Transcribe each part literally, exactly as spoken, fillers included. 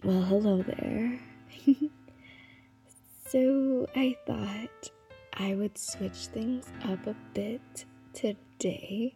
Well, hello there. So I thought I would switch things up a bit today.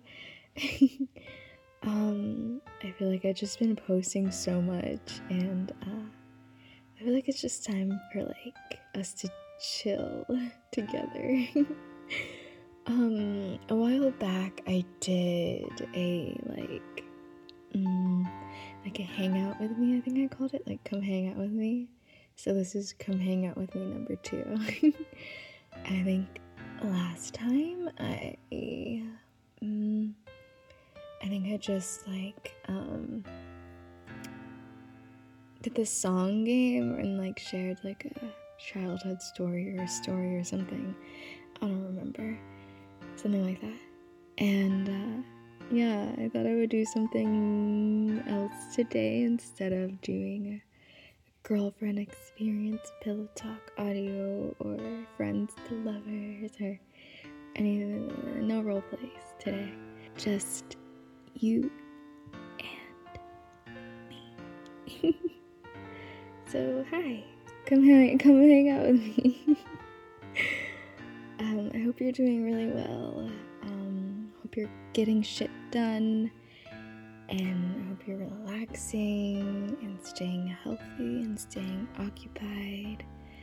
um, I feel like I've just been posting so much, and uh, I feel like it's just time for like us to chill together. um, a while back, I did a like, mm, like a hangout with me. I think I called it like "Come Hang Out with Me." So this is "Come Hang Out with Me" number two. I think last time I, mm, I think I just like um did this song game and like shared like a childhood story or a story or something. I don't remember, something like that. And uh, yeah, I thought I would do something else today instead of doing a girlfriend experience pillow talk audio or friends to lovers or any no role plays today. Just you and me. So hi, come hang come hang out with me. um, I hope you're doing really well. Um, hope you're getting shit done, and I hope you're relaxing and staying healthy and staying occupied.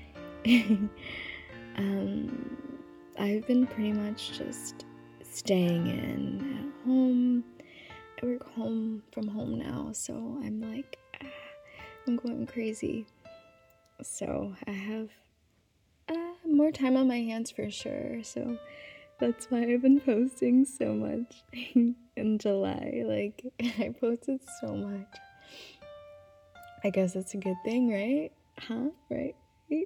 um, I've been pretty much just staying in at home. I work home from home now, so I'm like, ah, I'm going crazy. So I have uh, more time on my hands for sure. So that's why I've been posting so much in July. Like, I posted so much. I guess it's a good thing, right? Huh? Right?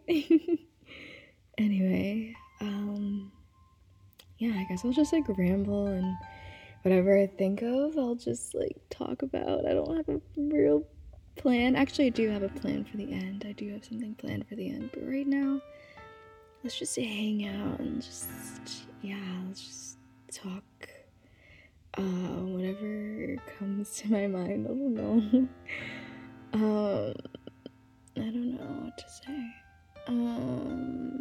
Anyway, um, yeah, I guess I'll just like ramble and whatever I think of, I'll just like talk about. I don't have a real plan. Actually, I do have a plan for the end. I do have something planned for the end, but right now, let's just hang out and just, yeah, let's just talk. Uh, whatever comes to my mind. I don't know. um, I don't know what to say. Um,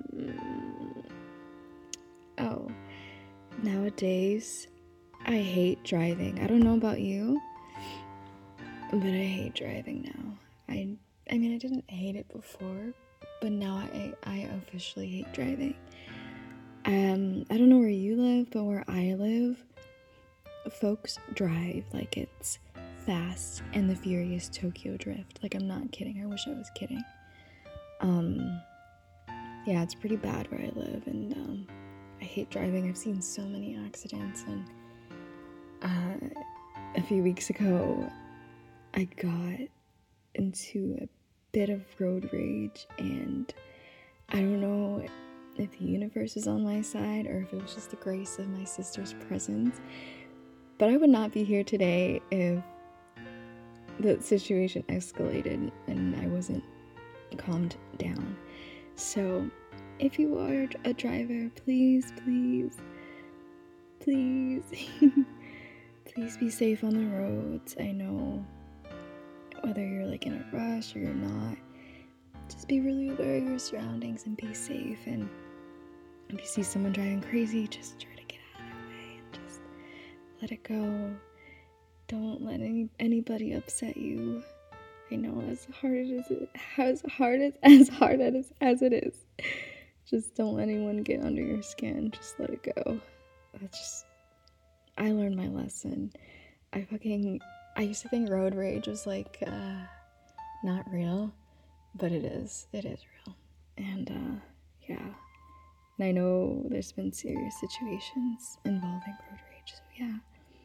oh, nowadays, I hate driving. I don't know about you, but I hate driving now. I I mean, I didn't hate it before, but now I I officially hate driving. Um, I don't know where you live, but where I live, folks drive like it's Fast and the Furious Tokyo Drift. Like, I'm not kidding. I wish I was kidding. Um, yeah, it's pretty bad where I live, and um, I hate driving. I've seen so many accidents, and uh, a few weeks ago, I got into a bit of road rage, and I don't know if the universe is on my side or if it was just the grace of my sister's presence, but I would not be here today if the situation escalated and I wasn't calmed down. So if you are a driver, please, please, please, please be safe on the roads. I know whether you're like in a rush or you're not, just be really aware of your surroundings and be safe. And if you see someone driving crazy, just try to get out of their way and just let it go. Don't let any anybody upset you. I know as hard as it as hard as as hard as as it is. Just don't let anyone get under your skin. Just let it go. That's just I learned my lesson. I fucking I used to think road rage was like uh not real, but it is. It is real. And uh yeah. And I know there's been serious situations involving road rage. So yeah.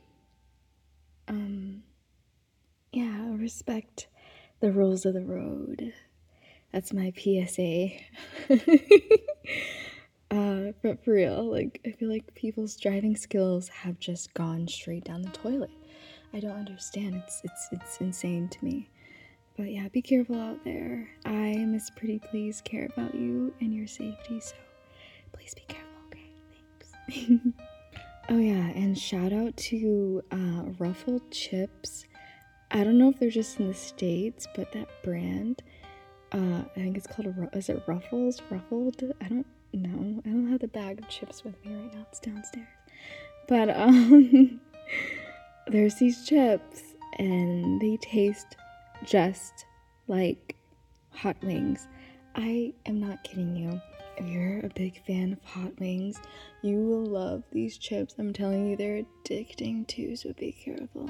Um yeah, respect the rules of the road. That's my P S A. uh, but for real, like, I feel like people's driving skills have just gone straight down the toilet. I don't understand. It's it's it's insane to me. But yeah, be careful out there. I, Miss Pretty Please, care about you and your safety, so please be careful, okay? Thanks. Oh yeah, and shout out to uh, Ruffled Chips. I don't know if they're just in the States, but that brand, uh, I think it's called, a, is it Ruffles? Ruffled? I don't know. I don't have the bag of chips with me right now. It's downstairs. But, um, there's these chips, and they taste just like hot wings. I am not kidding you. If you're a big fan of hot wings, you will love these chips. I'm telling you, they're addicting too, so be careful.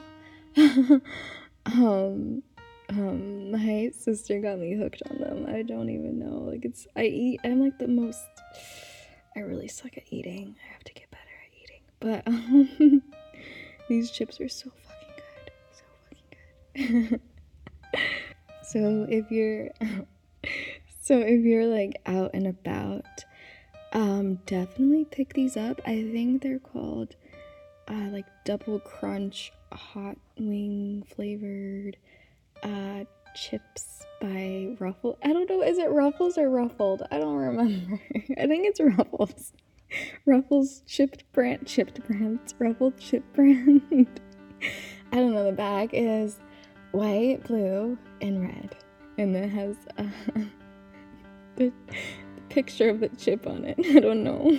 um, um, my sister got me hooked on them. I don't even know. Like, it's, I eat, I'm like the most, I really suck at eating. I have to get better at eating. But, um, these chips are so fucking good. So fucking good. So if you're, so if you're like out and about, um, definitely pick these up. I think they're called, uh, like double crunch hot wing flavored, uh, chips by Ruffles. I don't know, is it Ruffles or Ruffled? I don't remember. I think it's Ruffles. Ruffles chipped brand, chipped brands, Ruffled chip brand. I don't know, the bag is white, blue, and red. And it has uh, the, the picture of the chip on it. I don't know.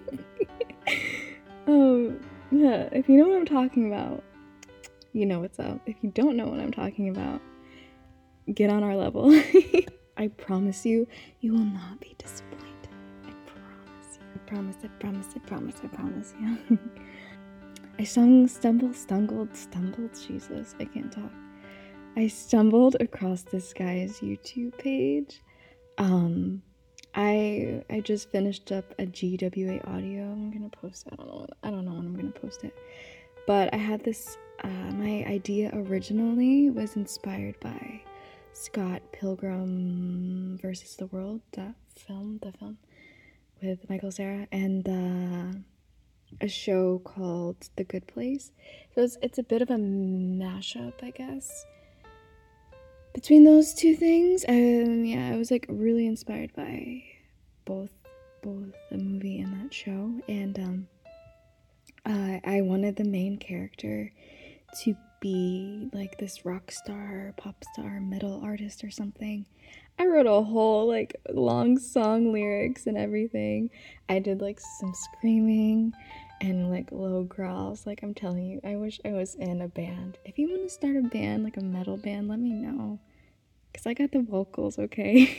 um, yeah, if you know what I'm talking about, you know what's up. If you don't know what I'm talking about, get on our level. I promise you, you will not be disappointed. I promise you. I promise, I promise, I promise, I promise you. I sung, stumbled, stumbled, stumbled, Jesus, I can't talk. I stumbled across this guy's YouTube page. Um, I I just finished up a G W A audio. I'm gonna post it. I don't know. I don't know when I'm gonna post it. But I had this. Uh, my idea originally was inspired by Scott Pilgrim versus the World, that film, the film with Michael Cera, and uh, a show called The Good Place. So it's it's a bit of a mashup, I guess, between those two things. Um, yeah, I was like really inspired by both both the movie and that show, and um, uh, I wanted the main character to be like this rock star, pop star, metal artist or something. I wrote a whole like long song lyrics and everything. I did like some screaming and like low growls. Like, I'm telling you, I wish I was in a band. If you want to start a band, like a metal band, let me know, because I got the vocals, okay?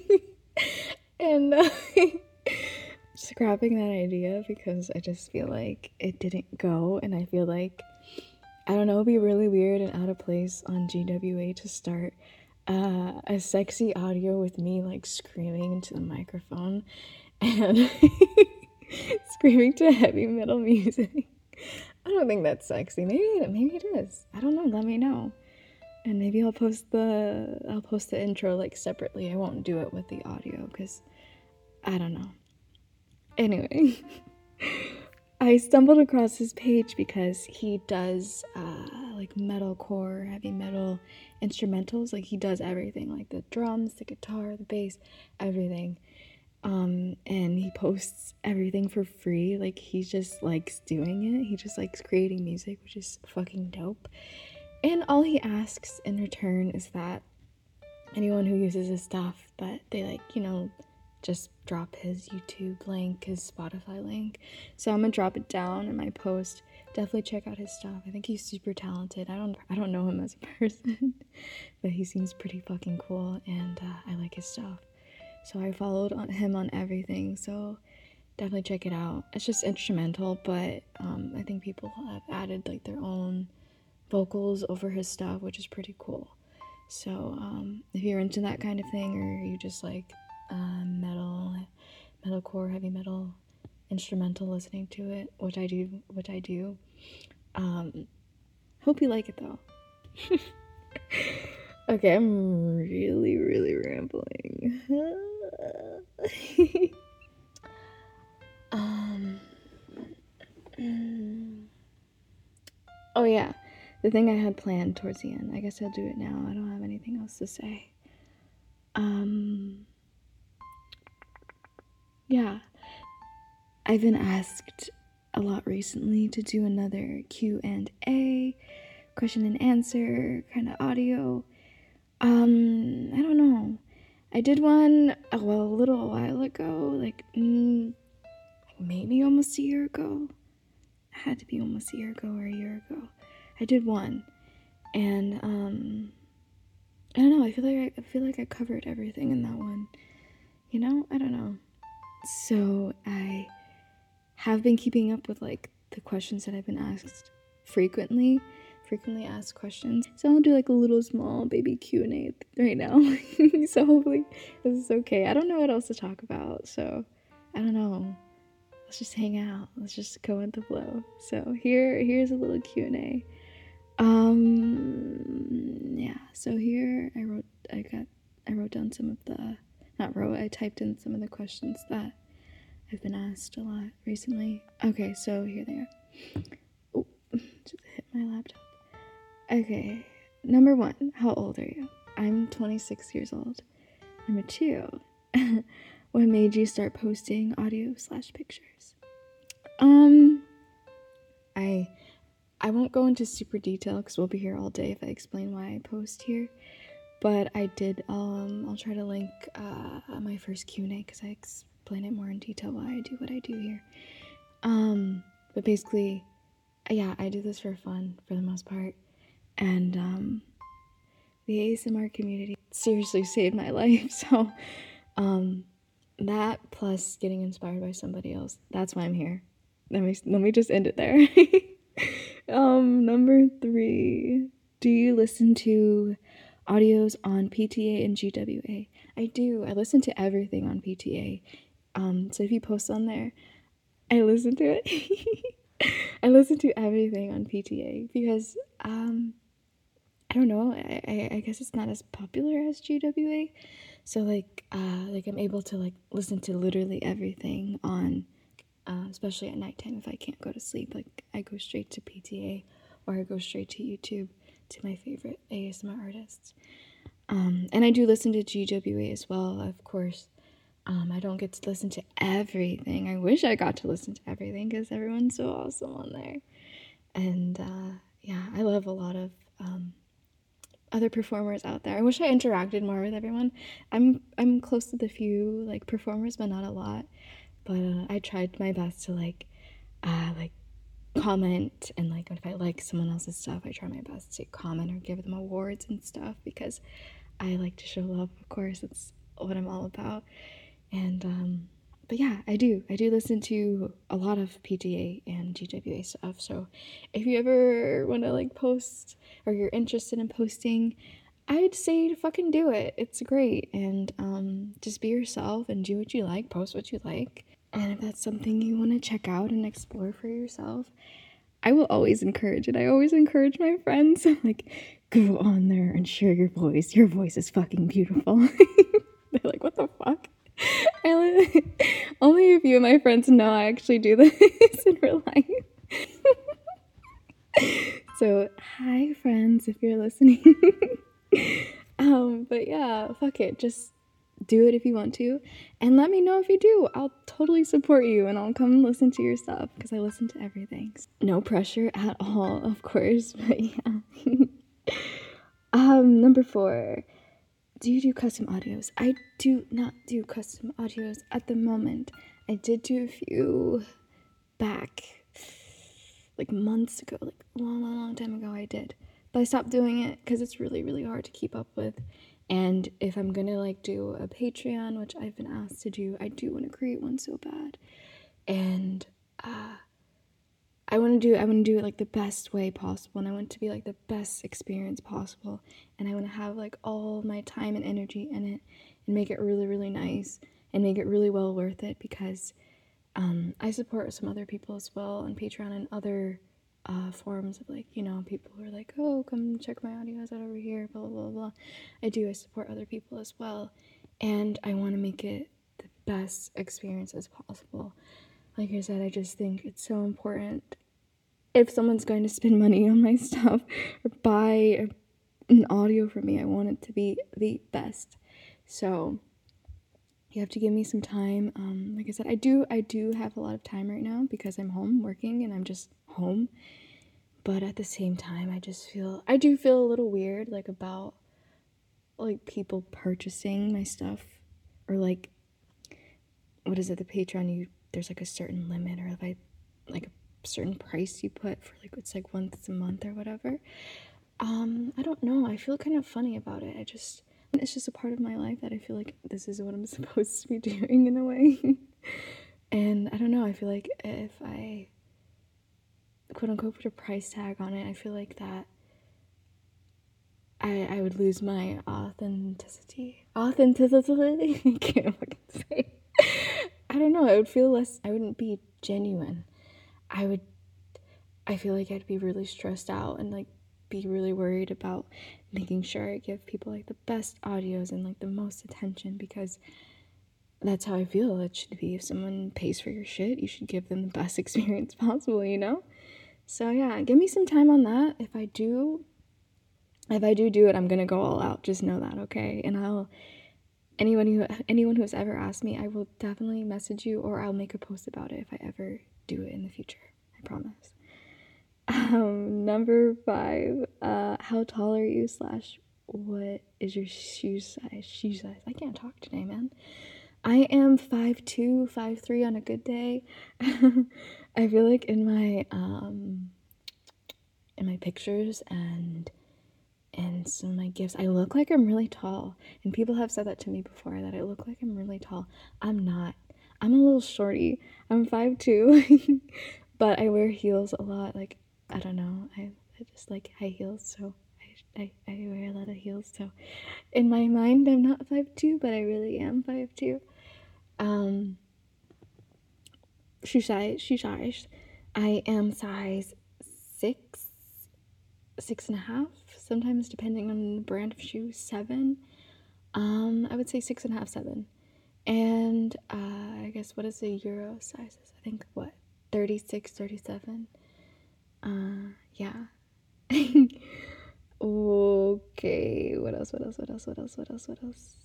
And uh, scrapping that idea because I just feel like it didn't go, and I feel like, I don't know, it'd be really weird and out of place on G W A to start uh, a sexy audio with me like screaming into the microphone and screaming to heavy metal music. I don't think that's sexy. Maybe maybe it is. I don't know. Let me know. And maybe I'll post the I'll post the intro like separately. I won't do it with the audio because I don't know. Anyway, I stumbled across his page because he does uh, like metalcore, heavy metal instrumentals. Like, he does everything, like the drums, the guitar, the bass, everything. Um, and he posts everything for free. Like, he just likes doing it. He just likes creating music, which is fucking dope. And all he asks in return is that anyone who uses his stuff, that they like, you know, just drop his YouTube link, his Spotify link. So I'm gonna drop it down in my post. Definitely check out his stuff. I think he's super talented. I don't I don't know him as a person, but he seems pretty fucking cool, and uh, I like his stuff. So I followed on him on everything. So definitely check it out. It's just instrumental, but um, I think people have added like their own vocals over his stuff, which is pretty cool. So um, if you're into that kind of thing, or you just like uh, metal, metalcore, heavy metal, instrumental listening to it, which I do, which I do. Um, hope you like it though. Okay, I'm really, really rambling. um. Oh yeah, the thing I had planned towards the end. I guess I'll do it now. I don't have anything else to say. Um. Yeah, I've been asked a lot recently to do another Q and A question and answer kind of audio. Um, I don't know. I did one, uh, well, a little while ago, like, mm, maybe almost a year ago. It had to be almost a year ago or a year ago. I did one, and, um, I don't know, I feel like I, I feel like I covered everything in that one, you know? I don't know. So, I have been keeping up with, like, the questions that I've been asked frequently, frequently asked questions. So I'll do like a little small baby Q and A right now. So hopefully this is okay. I don't know what else to talk about, so I don't know. Let's just hang out. Let's just go with the flow. So here, here's a little Q and A. Um, yeah. So here I wrote, I got, I wrote down some of the, not wrote, I typed in some of the questions that I've been asked a lot recently. Okay, so here they are. Oh, just hit my laptop. Okay, number one, how old are you? I'm twenty-six years old. Number two, what made you start posting audio slash pictures? Um, I I won't go into super detail because we'll be here all day if I explain why I post here. But I did, um, I'll try to link uh, my first Q and A because I explain it more in detail why I do what I do here. Um, but basically, yeah, I do this for fun for the most part. And um, the A S M R community seriously saved my life. So um, that plus getting inspired by somebody else, that's why I'm here. Let me, let me just end it there. um, number three, do you listen to audios on P T A and G W A? I do. I listen to everything on P T A. Um, so if you post on there, I listen to it. I listen to everything on P T A because um, I don't know. I, I, I guess it's not as popular as G W A, so like uh, like I'm able to like listen to literally everything on, uh, especially at nighttime if I can't go to sleep. Like I go straight to P T A or I go straight to YouTube to my favorite A S M R artists. Um, and I do listen to G W A as well, of course. Um, I don't get to listen to everything. I wish I got to listen to everything because everyone's so awesome on there. And uh, yeah, I love a lot of um, other performers out there. I wish I interacted more with everyone. I'm I'm close to the few like performers, but not a lot. But uh, I tried my best to like uh, like comment, and like if I like someone else's stuff, I try my best to comment or give them awards and stuff because I like to show love. Of course, it's what I'm all about. And um but yeah, I do I do listen to a lot of P T A and G W A stuff. So if you ever want to like post or you're interested in posting, I'd say to fucking do it. It's great. And um just be yourself and do what you like, post what you like. And if that's something you want to check out and explore for yourself, I will always encourage it. I always encourage my friends. I'm like, go on there and share your voice. Your voice is fucking beautiful. They're like, what the fuck? I, only a few of my friends know I actually do this in real life. So, hi friends, if you're listening. um, but yeah, fuck it. Just do it if you want to. And let me know if you do. I'll totally support you and I'll come listen to your stuff because I listen to everything. No pressure at all, of course. But yeah. um, number four. Do you do custom audios? I do not do custom audios at the moment. I did do a few back, like months ago, like a long, long, long time ago I did. But I stopped doing it because it's really, really hard to keep up with. And if I'm gonna like do a Patreon, which I've been asked to do, I do want to create one so bad. And uh, I want to do I want to do it like the best way possible, and I want it to be like the best experience possible, and I want to have like all my time and energy in it and make it really, really nice and make it really well worth it because um, I support some other people as well on Patreon and other uh, forums of like, you know, people who are like, oh, come check my audios out over here, blah, blah, blah, blah. I do, I support other people as well, and I want to make it the best experience as possible. Like I said, I just think it's so important. If someone's going to spend money on my stuff or buy an audio from me, I want it to be the best. So you have to give me some time. Um, like I said, I do I do have a lot of time right now because I'm home working and I'm just home. but at the same time, I just feel, I do feel a little weird, like, about, like, people purchasing my stuff, or, like, what is it, the Patreon, you, there's, like, a certain limit, or, like, like, a certain price you put for, like, it's, like, once a month, or whatever. Um, I don't know, I feel kind of funny about it. I just, it's just a part of my life that I feel like this is what I'm supposed to be doing, in a way. And I don't know, I feel like if I, quote unquote, put a price tag on it, I feel like that I, I would lose my authenticity. Authenticity? I can't fucking say. I don't know, I would feel less, I wouldn't be genuine. I would, I feel like I'd be really stressed out and, like, be really worried about making sure I give people, like, the best audios and, like, the most attention, because that's how I feel it should be. If someone pays for your shit, you should give them the best experience possible, you know? So yeah, give me some time on that. If I do, if I do do it, I'm gonna go all out. Just know that, okay? And I'll, anyone who, anyone who's ever asked me, I will definitely message you, or I'll make a post about it if I ever do it in the future. I promise. Um, number five, uh, how tall are you slash what is your shoe size? Shoe size. I can't talk today, man. I am five two, five three on a good day. I feel like in my, um, in my pictures and and some of my gifts, I look like I'm really tall. And people have said that to me before, that I look like I'm really tall. I'm not. I'm a little shorty. I'm five two, but I wear heels a lot. Like, I don't know. I, I just like high heels, so I, I, I wear a lot of heels. So in my mind, I'm not five two, but I really am five two. Um, shoe size, shoe size. I am size six, six and a half. Sometimes, depending on the brand of shoe, seven. Um, I would say six and a half, seven. And uh, I guess, what is the Euro sizes? I think, what, thirty-six, thirty-seven? Uh, yeah. Okay, what else, what else, what else, what else, what else, what else?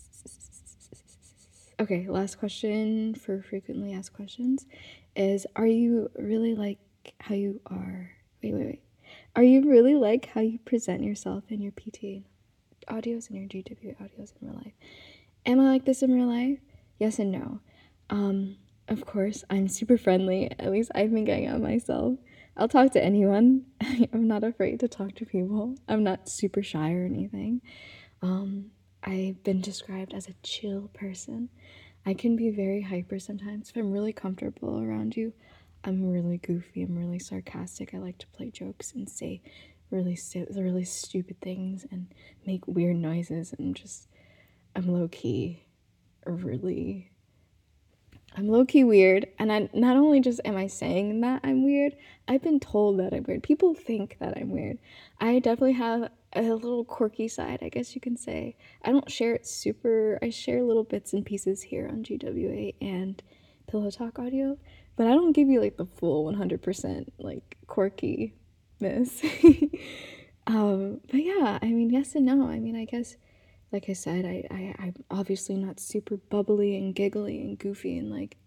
Okay, last question for frequently asked questions is, are you really like how you are? Wait, wait, wait. Are you really like how you present yourself in your P T A audios and your G W A audios in real life? Am I like this in real life? Yes and no. Um, of course, I'm super friendly. At least I've been getting out myself. I'll talk to anyone. I'm not afraid to talk to people. I'm not super shy or anything. Um, I've been described as a chill person. I can be very hyper sometimes. If I'm really comfortable around you, I'm really goofy. I'm really sarcastic. I like to play jokes and say really stu- really stupid things and make weird noises, and just, I'm low-key really... I'm low-key weird, and I not only just am I saying that I'm weird, I've been told that I'm weird. People think that I'm weird. I definitely have a little quirky side, I guess you can say. I don't share it super... I share little bits and pieces here on G W A and Pillow Talk Audio, but I don't give you, like, the full one hundred percent, like, quirky-ness. um, but yeah, I mean, yes and no. I mean, I guess... Like I said, I, I, I'm obviously not super bubbly and giggly and goofy and like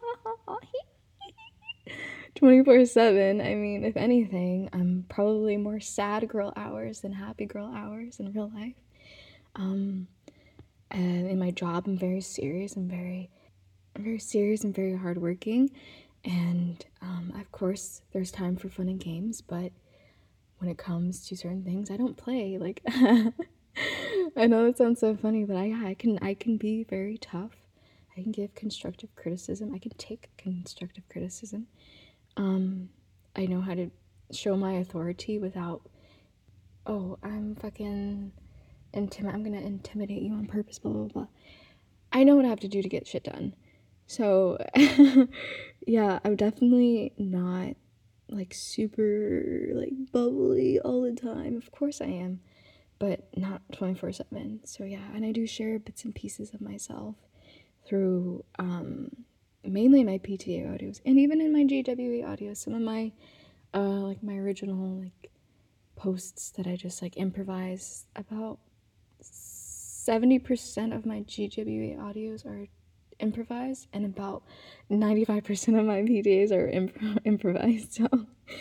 twenty-four seven. I mean, if anything, I'm probably more sad girl hours than happy girl hours in real life. Um, and in my job, I'm very serious. I'm very, I'm very serious and very hardworking. And um, of course, there's time for fun and games, but when it comes to certain things, I don't play. Like... I know it sounds so funny, but I, yeah, I can I can be very tough. I can give constructive criticism. I can take constructive criticism. Um, I know how to show my authority without, oh, I'm fucking intimid- I'm gonna intimidate you on purpose, blah, blah, blah. I know what I have to do to get shit done. So, yeah, I'm definitely not, like, super, like, bubbly all the time. Of course I am. But not twenty-four seven. So yeah, and I do share bits and pieces of myself through um, mainly my P T A audios, and even in my G W A audios. Some of my uh, like my original like posts that I just like improvise. About seventy percent of my G W A audios are improvised, and about ninety-five percent of my P T As are imp- improvised. So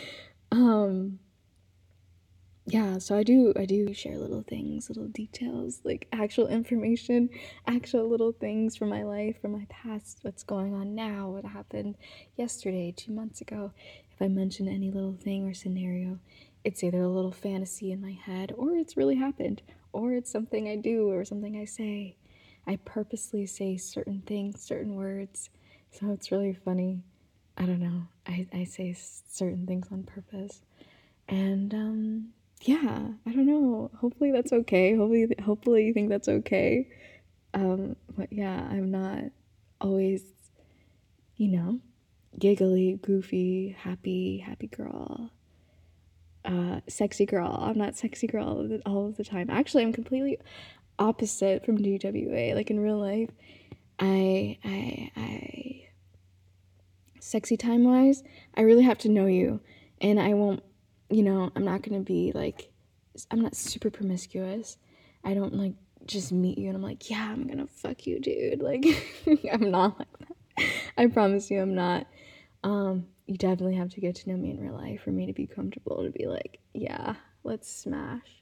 Um, yeah, so I do I do share little things, little details, like actual information, actual little things from my life, from my past, what's going on now, what happened yesterday, two months ago. If I mention any little thing or scenario, it's either a little fantasy in my head, or it's really happened, or it's something I do or something I say. I purposely say certain things, certain words, so it's really funny. I don't know. I, I say certain things on purpose. And um yeah, I don't know. Hopefully that's okay. Hopefully hopefully you think that's okay. Um but yeah, I'm not always, you know, giggly, goofy, happy, happy girl. Uh sexy girl. I'm not sexy girl all of the time. Actually, I'm completely opposite from D W A. Like in real life, I I I sexy time wise, I really have to know you, and I won't, you know, I'm not gonna be like, I'm not super promiscuous. I don't like just meet you and I'm like, yeah, I'm gonna fuck you, dude. Like, I'm not like that. I promise you, I'm not. Um, you definitely have to get to know me in real life for me to be comfortable to be like, yeah, let's smash.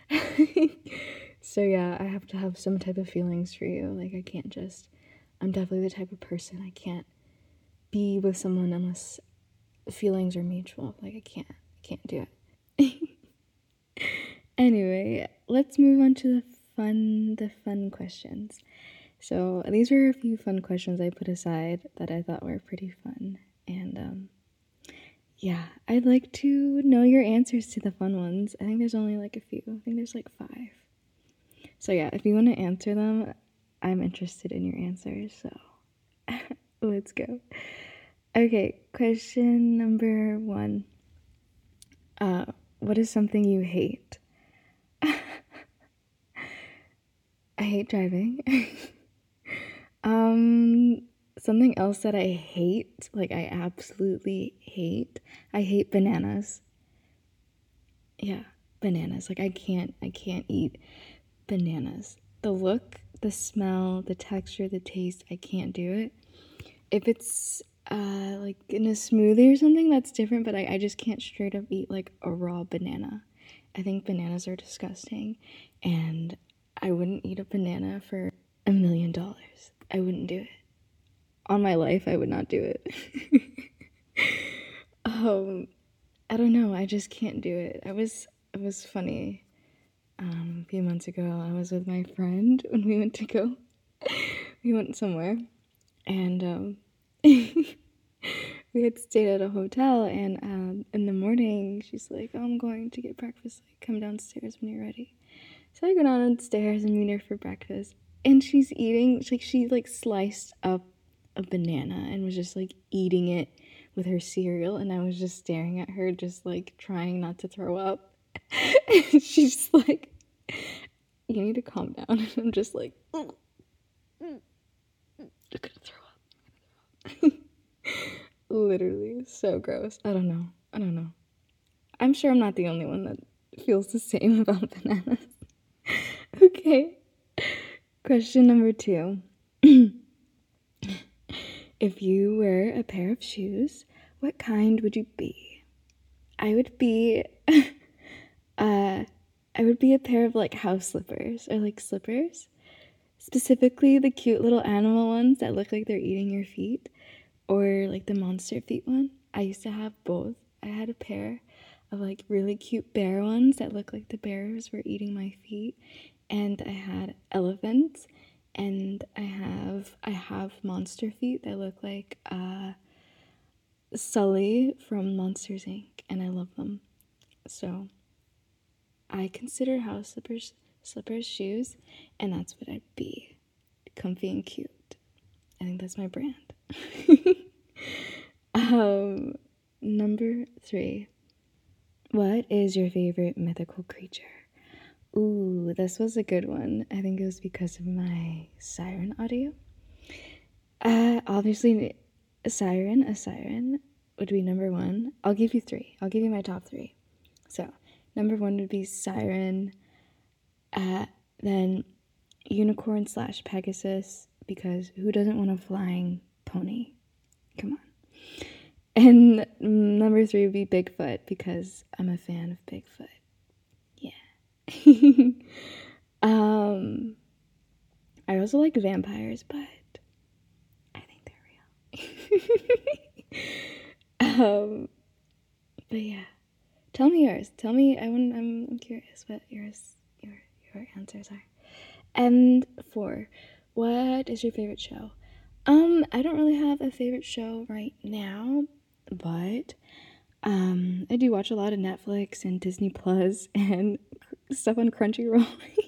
So yeah, I have to have some type of feelings for you. Like, I can't just, I'm definitely the type of person I can't be with someone unless feelings are mutual. Like I can't, I can't do it. Anyway, let's move on to the fun, the fun questions. So these were a few fun questions I put aside that I thought were pretty fun, and um, yeah, I'd like to know your answers to the fun ones. I think there's only like a few. I think there's like five. So yeah, if you want to answer them, I'm interested in your answers. So let's go. Okay, question number one. Uh, what is something you hate? I hate driving. um, something else that I hate, like I absolutely hate, I hate bananas. Yeah, bananas. Like I can't, I can't eat bananas. The look, the smell, the texture, the taste, I can't do it. If it's uh like in a smoothie or something, that's different, but I, I just can't straight up eat like a raw banana. I think bananas are disgusting, and I wouldn't eat a banana for a million dollars. I wouldn't do it. On my life, I would not do it. um, I don't know. I just can't do it. I was, it was funny. Um, a few months ago, I was with my friend when we went to go. We went somewhere, and um, we had stayed at a hotel, and um, in the morning, she's like, oh, I'm going to get breakfast. Like, come downstairs when you're ready. So I go downstairs and meet her for breakfast, and she's eating, like, she, like, sliced up a banana and was just, like, eating it with her cereal, and I was just staring at her, just, like, trying not to throw up. And she's like, you need to calm down. And I'm just like, mm, mm, mm, you're gonna throw up. Literally, so gross. I don't know. I don't know. I'm sure I'm not the only one that feels the same about bananas. Okay. Question number two. If you were a pair of shoes, what kind would you be? I would be uh I would be a pair of like house slippers or like slippers. Specifically the cute little animal ones that look like they're eating your feet, or like the monster feet one. I used to have both. I had a pair of like really cute bear ones that look like the bears were eating my feet, and I had elephants, and I have I have monster feet that look like uh Sully from Monsters Incorporated, and I love them. So I consider house slippers slippers shoes, and that's what I'd be. Comfy and cute. I think that's my brand. um number three. What is your favorite mythical creature? Ooh, this was a good one. I think it was because of my siren audio. Uh, obviously, a siren, a siren would be number one. I'll give you three. I'll give you my top three. So, number one would be siren, uh, then unicorn slash Pegasus, because who doesn't want a flying pony? Come on. And number three would be Bigfoot because I'm a fan of Bigfoot. Yeah. um, I also like vampires, but I think they're real. um, but yeah, tell me yours. Tell me. I want. I'm, I'm curious what yours, your, your answers are. And four, what is your favorite show? Um, I don't really have a favorite show right now, but um, I do watch a lot of Netflix and Disney Plus and stuff on Crunchyroll.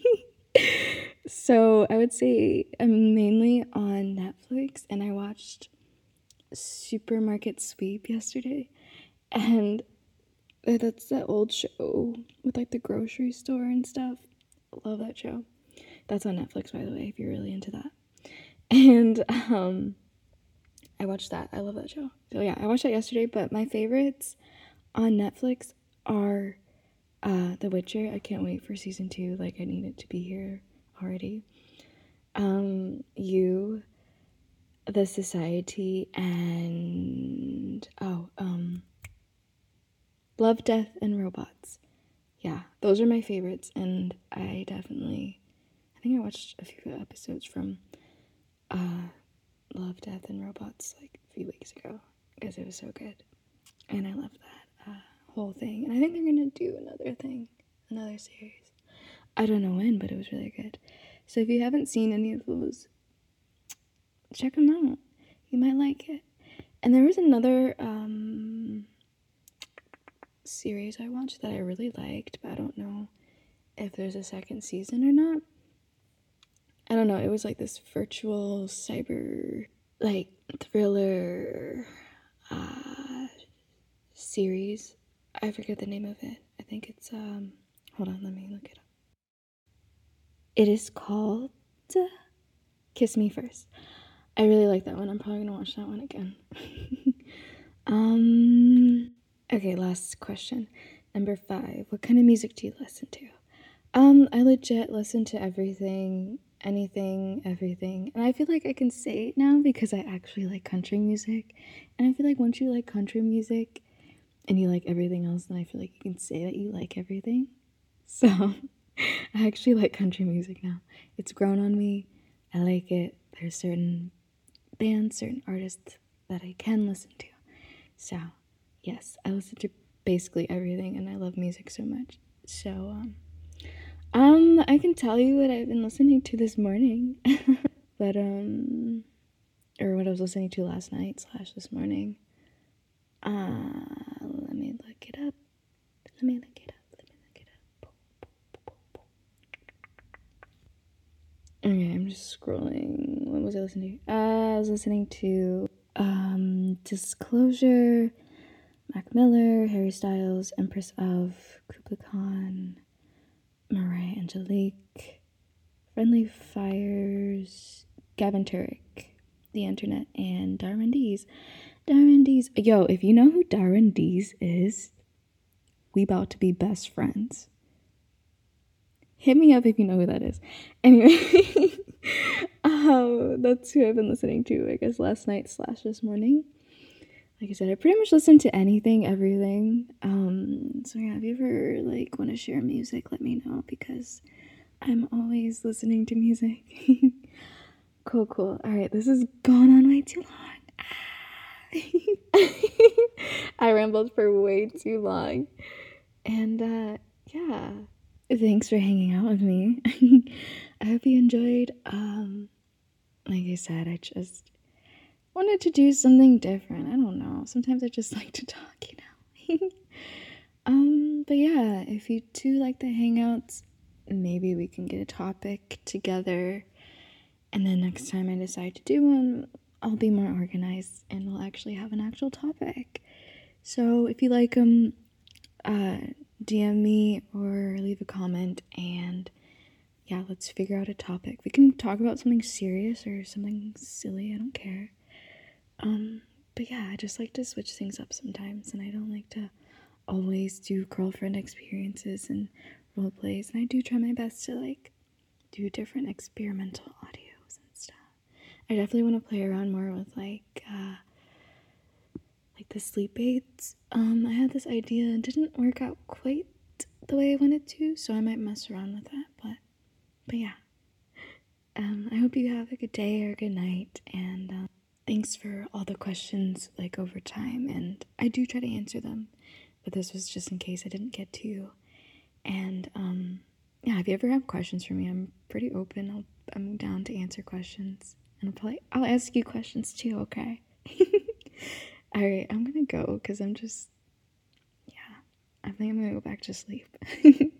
So I would say I'm mainly on Netflix, and I watched Supermarket Sweep yesterday, and that's that old show with like the grocery store and stuff. Love that show. That's on Netflix, by the way, if you're really into that. And um, I watched that. I love that show. So yeah, I watched that yesterday. But my favorites on Netflix are uh, The Witcher. I can't wait for season two. Like, I need it to be here already. Um, You, The Society, and oh, um, Love, Death, and Robots. Yeah, those are my favorites, and I definitely, I think I watched a few episodes from uh, Love, Death, and Robots like a few weeks ago because it was so good, and I love that uh, whole thing. And I think they're gonna do another thing, another series. I don't know when, but it was really good. So if you haven't seen any of those, check them out. You might like it. And there was another um, series I watched that I really liked, but I don't know if there's a second season or not. I don't know. It was like this virtual cyber, like, thriller uh, series. I forget the name of it. I think it's, um, hold on, let me look it up. It is called Kiss Me First. I really like that one. I'm probably gonna watch that one again. um, okay, last question. Number five. What kind of music do you listen to? Um, I legit listen to everything, anything, everything. And I feel like I can say it now because I actually like country music. And I feel like once you like country music and you like everything else, then I feel like you can say that you like everything. So I actually like country music now. It's grown on me. I like it. There's certain bands, certain artists that I can listen to. So, yes, I listen to basically everything, and I love music so much. So, um, um, I can tell you what I've been listening to this morning, but um, or what I was listening to last night slash this morning. Uh, let me look it up. Let me look it up. Let me look it up. Okay, I'm just scrolling. What was I listening to? Uh, I was listening to um Disclosure, Mac Miller, Harry Styles, Empress of, Kublai Khan, Mariah Angelique, Friendly Fires, Gavin Turek, The Internet, and Darwin Dees. Darwin Dees. Yo, if you know who Darwin Dees is, we about to be best friends. Hit me up if you know who that is. Anyway, um, that's who I've been listening to, I guess, last night slash this morning. Like I said, I pretty much listen to anything, everything. Um, so yeah, if you ever like want to share music, let me know because I'm always listening to music. Cool, cool. All right, this has gone on way too long. I rambled for way too long. And uh, yeah, thanks for hanging out with me. I hope you enjoyed. Um, like I said, I just wanted to do something different. I don't know. Sometimes I just like to talk, you know. um, but yeah, if you too like the hangouts, maybe we can get a topic together. And then next time I decide to do one, I'll be more organized and we'll actually have an actual topic. So if you like them, uh, D M me or leave a comment, and yeah, let's figure out a topic. We can talk about something serious or something silly, I don't care. Um, but yeah, I just like to switch things up sometimes, and I don't like to always do girlfriend experiences and role plays, and I do try my best to like do different experimental audios and stuff. I definitely want to play around more with like uh like the sleep aids. Um, I had this idea and didn't work out quite the way I wanted to, so I might mess around with that. But, but yeah. Um, I hope you have a good day or a good night, and um, thanks for all the questions like over time. And I do try to answer them, but this was just in case I didn't get to you. And um, yeah, if you ever have questions for me, I'm pretty open. I'll, I'm down to answer questions, and I'll probably I'll ask you questions too. Okay. All right, I'm gonna go because I'm just, yeah, I think I'm gonna go back to sleep.